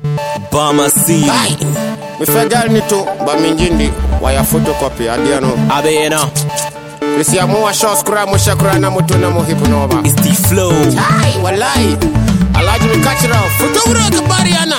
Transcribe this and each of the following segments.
Bama C. Me federal nito ba minjindi waya photocopy adiano. Abe na. Kisi ya muwa shots kura mushakura na mutu na muhipu nova. It's the flow. Hai wallahi. Alaji mi kachira photographer kabari ana.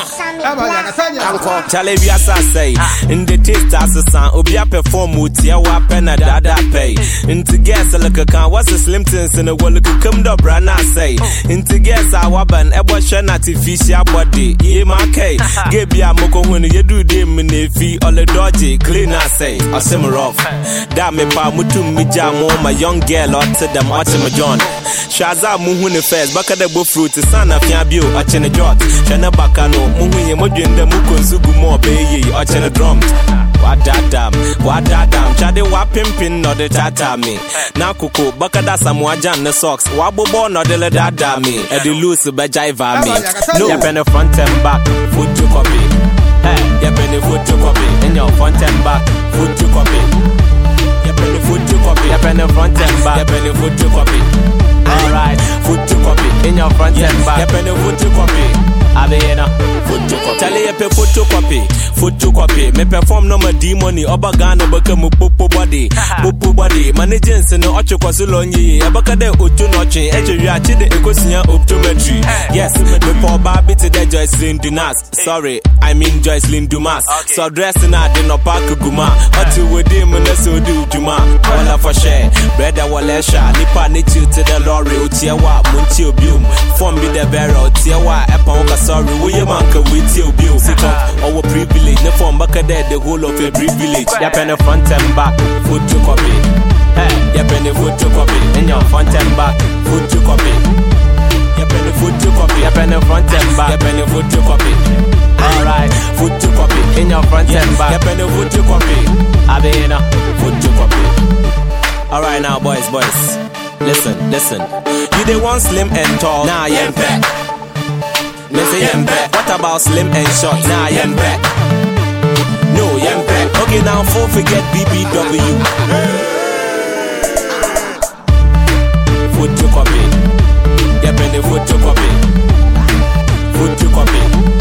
Charlie we say in the taste as a son obi a perform with ya wa pena dada pay. Into guess look a what's the slim things in the world look come the brand I say. Into guess I waban ebo shen artificial body. Ye my K. Give ya moko when you do them in the fee all the dodgy clean I say. I simmer off. That me pa mutu mi jamo my young girl or to them watching my John. Shaza muhuni first baka the bo fruit sana fiabio a chene jot. Chene bakano muhuni mojende muko Zugu more baby, or channel drum. What dadam, chade wa pimpin no de tata me. Na kuko bakada samwajan the socks. Wabobo no de dada me. Edi loose be jiva me. No, ya pen front and back, foot to copy. Hey, ya pen foot to copy. In your front and back, foot to copy. Ya pen foot to copy. Ya pen front and back, ya pen foot to copy. Alright, foot to copy. In your front and back, ya pen foot to copy. Abena, photocopy. Tell you pe photocopy. Me perform no my D-money. Obagano baka mu popo body. Managing no ocho kwasulonyi. Abaka de otu noche. Eche yachi de ekosinya optometry. Yes, me for baby to de Joycelyn Dumas. Sorry, I mean Joycelyn Dumas. So dressing na de no park guma. Otu wedi me na so do juma. Wala for share. Brother wala sha. Nipa ni chill to the lorry. Utiawa munchi obium. Form be the barrel. Utiawa epa sorry, we your man can with you, Bill. Sit up, our privilege. The form back there, the whole of a privilege. Yap in the front and back, photocopy. Hey, yap in the photocopy. In your front and back, photocopy. Yap in the photocopy. Yap in the front and back, yap in the photocopy. Alright, photocopy. In your front and back, yap in the photocopy. Abena, photocopy. Alright now, boys. Listen. You the one slim and tall. Nah, yeah, back. Me say yempe. What about slim and short? Nah, yempe. No, yempe. Okay, now don't forget BBW. Photocopy. Yep, and the photocopy.